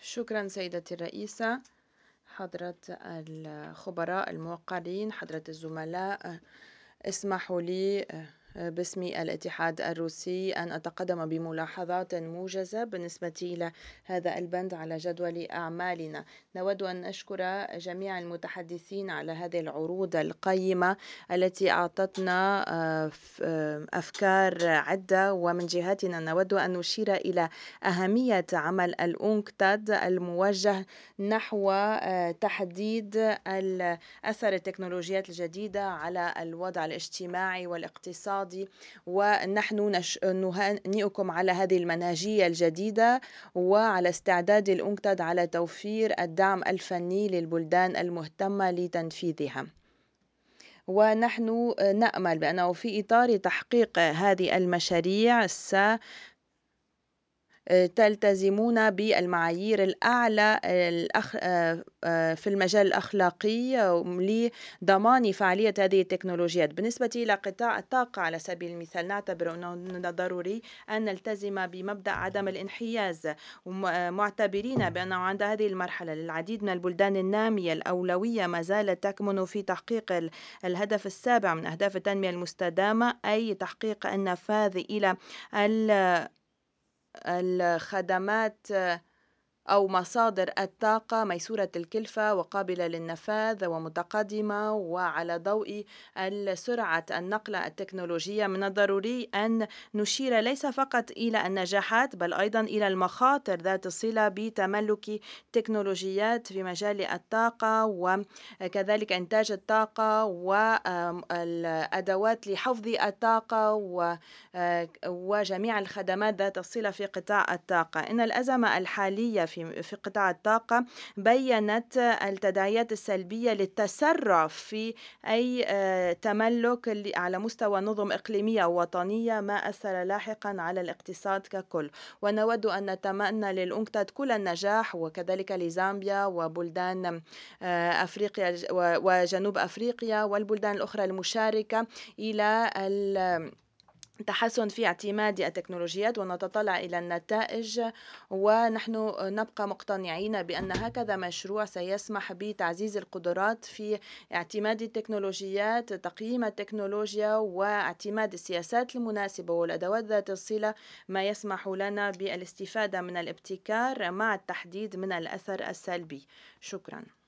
شكرا سيدتي الرئيسة، حضرة الخبراء الموقرين، حضرة الزملاء، اسمحوا لي باسم الاتحاد الروسي أن أتقدم بملاحظات موجزة بالنسبة إلى هذا البند على جدول أعمالنا. نود أن نشكر جميع المتحدثين على هذه العروض القيمة التي أعطتنا أفكار عدة، ومن جهتنا نود أن نشير إلى أهمية عمل الأونكتاد الموجه نحو تحديد أثر التكنولوجيات الجديدة على الوضع الاجتماعي والاقتصادي، ونحن نهنئكم على هذه المنهجية الجديدة وعلى استعداد الأونكتاد على توفير الدعم الفني للبلدان المهتمة لتنفيذها. ونحن نأمل بأنه في إطار تحقيق هذه المشاريع تلتزمون بالمعايير الأعلى في المجال الأخلاقي لضمان فعالية هذه التكنولوجيات. بالنسبة إلى قطاع الطاقة على سبيل المثال، نعتبر أنه ضروري أن نلتزم بمبدأ عدم الانحياز، معتبرين بأنه عند هذه المرحلة للعديد من البلدان النامية الأولوية ما زالت تكمن في تحقيق الهدف السابع من أهداف التنمية المستدامة، أي تحقيق النفاذ إلى الخدمات أو مصادر الطاقة ميسورة الكلفة وقابلة للنفاذ ومتقدمة وعلى ضوء سرعة النقلة التكنولوجية. من الضروري أن نشير ليس فقط إلى النجاحات بل أيضا إلى المخاطر ذات الصلة بتملك تكنولوجيات في مجال الطاقة وكذلك إنتاج الطاقة والأدوات لحفظ الطاقة وجميع الخدمات ذات الصلة في قطاع الطاقة. إن الأزمة الحالية في قطاع الطاقة بيّنت التداعيات السلبية للتسرع في أي تملك على مستوى نظم إقليمية أو وطنية، ما أثر لاحقا على الاقتصاد ككل. ونود أن نتمنى للأونكتاد كل النجاح، وكذلك لزامبيا وبلدان أفريقيا وجنوب أفريقيا والبلدان الأخرى المشاركة إلى تحسن في اعتماد التكنولوجيات، ونتطلع إلى النتائج. ونحن نبقى مقتنعين بأن هكذا مشروع سيسمح بتعزيز القدرات في اعتماد التكنولوجيات، تقييم التكنولوجيا، واعتماد السياسات المناسبة والأدوات ذات الصلة، ما يسمح لنا بالاستفادة من الابتكار مع التحديد من الأثر السلبي. شكرا.